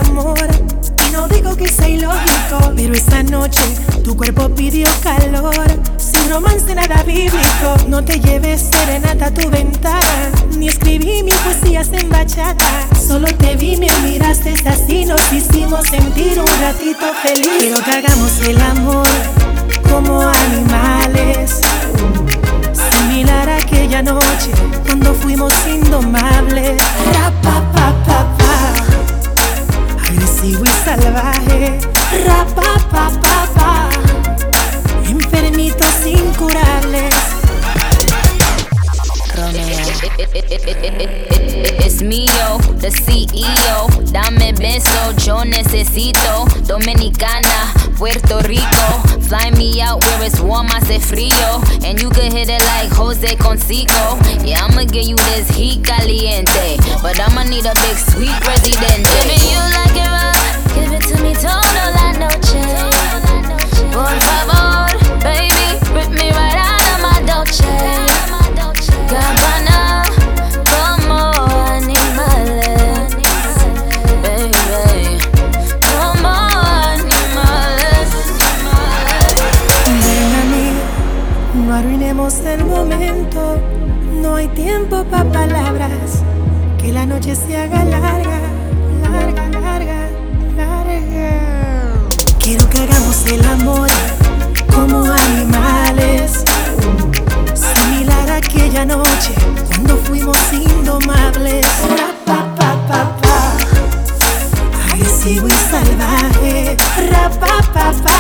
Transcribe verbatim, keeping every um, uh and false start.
amor. Y no digo que sea ilógico, pero esta noche tu cuerpo pidió calor. Sin romance nada bíblico, no te lleves serenata a tu ventana, ni escribí mis poesías en bachata. Solo te vi, me miraste así, nos hicimos sentir un ratito feliz. Quiero que hagamos el amor como animales, similar a aquella noche cuando fuimos indomables. Ra-pa-pa-pa-pa, agresivo y salvaje. Ra-pa-pa-pa-pa, enfermitos incurables. It's me, yo, the C E O. Dame beso, yo necesito. Dominicana, Puerto Rico. Fly me out where it's warm, hace frío. And you can hit it like Jose Consico. Yeah, I'ma give you this heat caliente, but I'ma need a big sweet presidente. If you like it rough, give it to me toda la noche. Por favor, baby, rip me right out of my Dolce Gabbana, como animales, baby, como animales. Ven a mí, no arruinemos el momento. No hay tiempo pa' palabras, que la noche se haga larga, larga, larga, larga. Quiero que hagamos el amor como animales, similar a aquella noche cuando fuimos indomables. Ra-pa-pa-pa-pa, agresivo y salvaje. Ra-pa-pa-pa-pa,